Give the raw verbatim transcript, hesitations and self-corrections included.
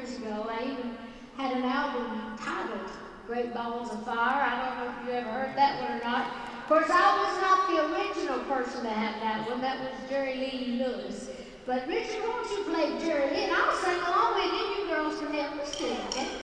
years ago. I even had an album titled Great Balls of Fire. I don't know if you ever heard that one or not. Of course, I was not the original person to have that one. That was Jerry Lee Lewis. But Richard, won't you play Jerry Lee? And I'll sing along with you. You girls can help me sing, okay?